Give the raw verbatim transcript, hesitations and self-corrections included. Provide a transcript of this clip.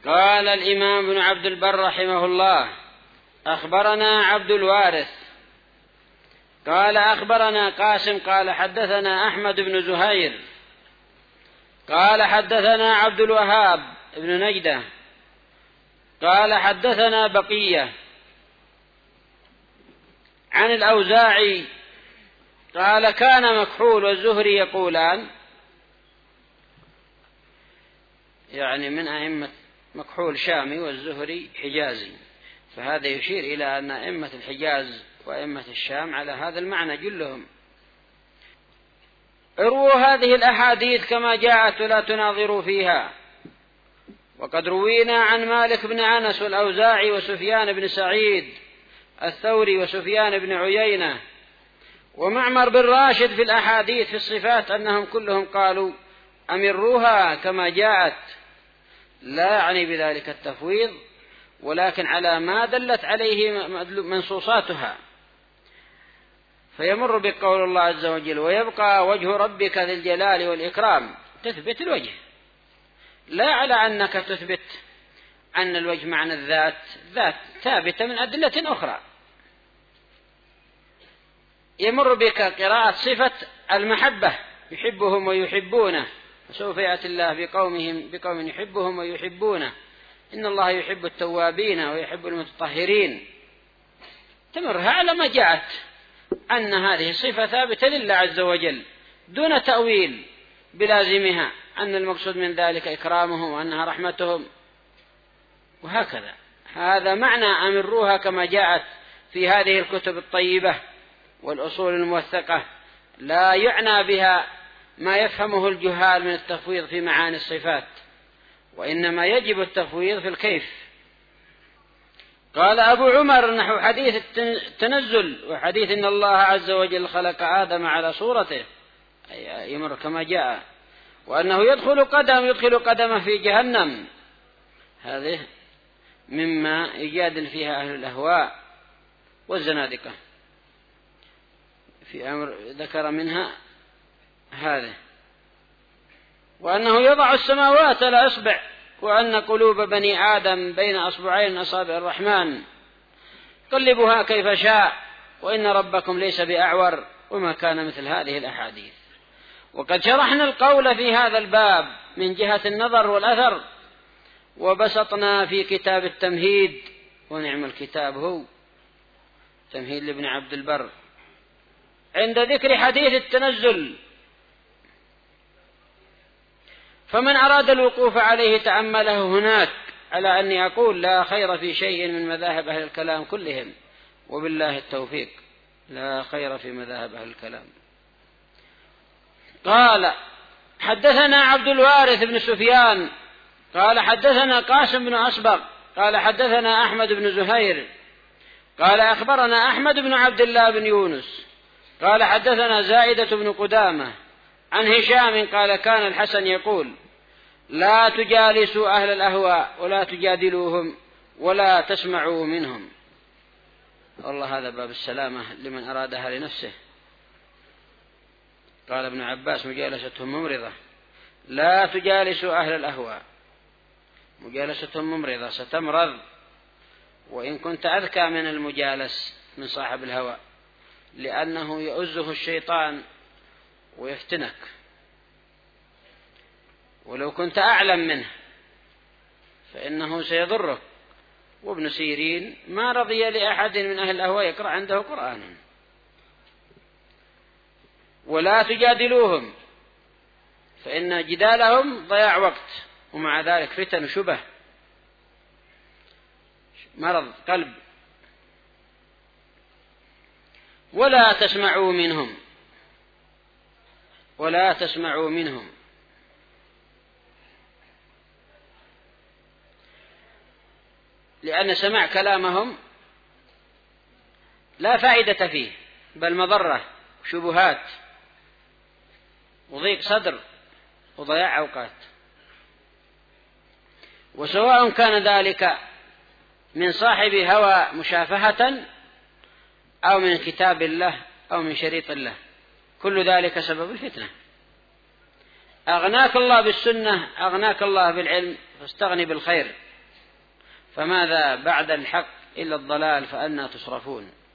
قال الإمام ابن عبد البر رحمه الله: أخبرنا عبد الوارث قال أخبرنا قاسم قال حدثنا أحمد بن زهير قال حدثنا عبد الوهاب بن نجدة قال حدثنا بقية عن الأوزاعي قال كان مكحول والزهري يقولان، يعني من أئمة مكحول شامي والزهري حجازي، فهذا يشير إلى أن أئمة الحجاز وأئمة الشام على هذا المعنى جلهم. ارووا هذه الأحاديث كما جاءت ولا تناظروا فيها. وقد روينا عن مالك بن أنس والأوزاعي وسفيان بن سعيد الثوري وسفيان بن عيينة ومعمر بن راشد في الأحاديث في الصفات أنهم كلهم قالوا أمروها كما جاءت، لا يعني بذلك التفويض، ولكن على ما دلت عليه منصوصاتها، فيمر بقول الله عز وجل: ويبقى وجه ربك ذي الجلال والإكرام، تثبت الوجه، لا على أنك تثبت أن الوجه معنى الذات، ذات ثابتة من أدلة أخرى. يمر بك قراءة صفة المحبة: يحبهم ويحبونه، وسوف يأتي الله بقومهم بقوم يحبهم ويحبونه، إن الله يحب التوابين ويحب المتطهرين. تمرها على ما جاءت أن هذه صفة ثابتة لله عز وجل دون تأويل بلازمها، أن المقصود من ذلك إكرامهم وأنها رحمتهم، وهكذا. هذا معنى أمروها كما جاءت في هذه الكتب الطيبة والأصول الموثقة، لا يعنى بها ما يفهمه الجهال من التفويض في معاني الصفات، وإنما يجب التفويض في الكيف. قال أبو عمر نحو حديث التنزل وحديث إن الله عز وجل خلق آدم على صورته، أي يمر كما جاء، وأنه يدخل قدم يدخل قدمه في جهنم، هذه مما يجادل فيها أهل الأهواء والزنادقة، في أمر ذكر منها هذا. وأنه يضع السماوات على إصبع، وأن قلوب بني آدم بين أصبعين أصابع الرحمن قلبها كيف شاء، وإن ربكم ليس بأعور، وما كان مثل هذه الأحاديث. وقد شرحنا القول في هذا الباب من جهة النظر والأثر، وبسطنا في كتاب التمهيد، ونعم الكتاب هو تمهيد لابن عبد البر، عند ذكر حديث التنزل. فمن أراد الوقوف عليه تأمله هناك، على أني أقول لا خير في شيء من مذاهب أهل الكلام كلهم، وبالله التوفيق، لا خير في مذاهب أهل الكلام. قال حدثنا عبد الوارث بن سفيان قال حدثنا قاسم بن أصبغ قال حدثنا أحمد بن زهير قال أخبرنا أحمد بن عبد الله بن يونس قال حدثنا زائدة بن قدامة عن هشام قال كان الحسن يقول: لا تجالسوا أهل الأهواء ولا تجادلوهم ولا تسمعوا منهم. والله هذا باب السلامة لمن أرادها لنفسه. قال ابن عباس: مجالستهم ممرضة. لا تجالسوا أهل الأهواء، مجالستهم ممرضة، ستمرض، وإن كنت أذكى من المجالس من صاحب الهوى، لأنه يؤزه الشيطان ويفتنك، ولو كنت أعلم منه فإنه سيضرك. وابن سيرين ما رضي لأحد من أهل الأهواء يقرأ عنده قرآن. ولا تجادلوهم، فإن جدالهم ضياع وقت، ومع ذلك فتن وشبه، مرض قلب. ولا تسمعوا منهم، ولا تسمعوا منهم، لأن سماع كلامهم لا فائدة فيه، بل مضرة وشبهات وضيق صدر وضياع أوقات. وسواء كان ذلك من صاحب هوى مشافهة أو من كتاب الله أو من شريط الله، كل ذلك سبب الفتنة. أغناك الله بالسنة، أغناك الله بالعلم، فاستغني بالخير فماذا بعد الحق إلا الضلال، فأنى تصرفون.